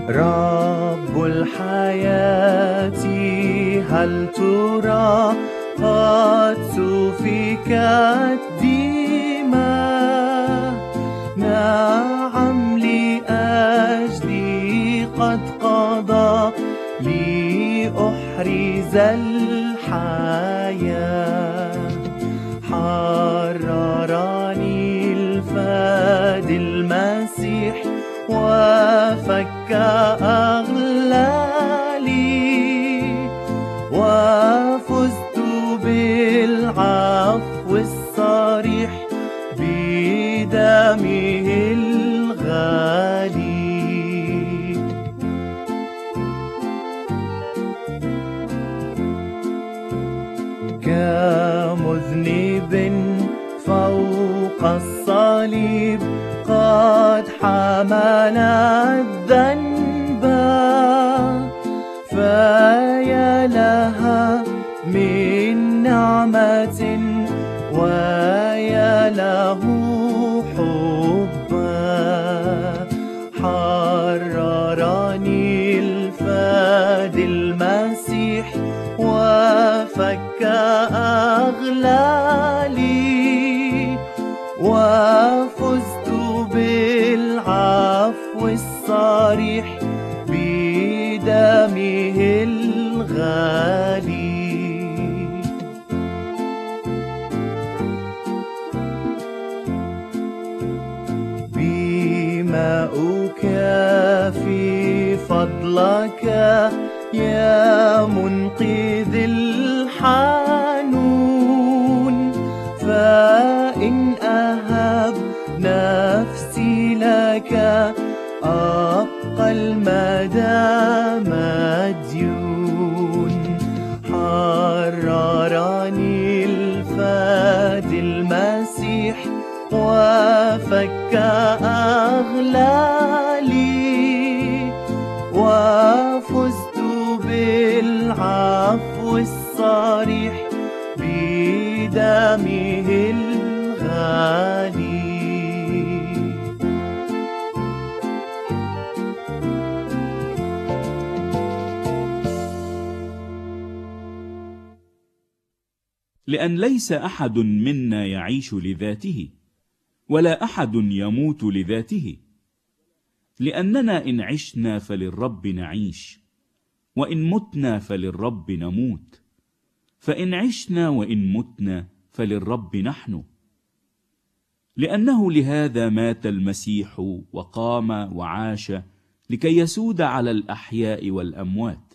رب الحياة هل ترى قد سفكت دماء؟ نعم لأجلي قد قضى لأحرز الحياة. حررني الفادي المسيح وفك أغلالي، وفزت بالعفو الصريح بدمه الغالي. كمذنب فوق الصليب قد حمل الذنب، فيا لها من نعمة ويا له حبا. حررني الفادي المسيح وفك أغلالي، وفزت بالعفو الصريح بدمه الغالي. بما أكافي فضلك يا منقذ الحنون، فإن أهب نفسي لك أبقى المدى مديون. حررني الفادي المسيح وفك أغلالي، وفزت بالعفو الصريح بدمه الغالي. لأن ليس أحد منا يعيش لذاته، ولا أحد يموت لذاته، لأننا إن عشنا فللرب نعيش، وإن متنا فللرب نموت. فإن عشنا وإن متنا فللرب نحن، لأنه لهذا مات المسيح وقام وعاش، لكي يسود على الأحياء والأموات.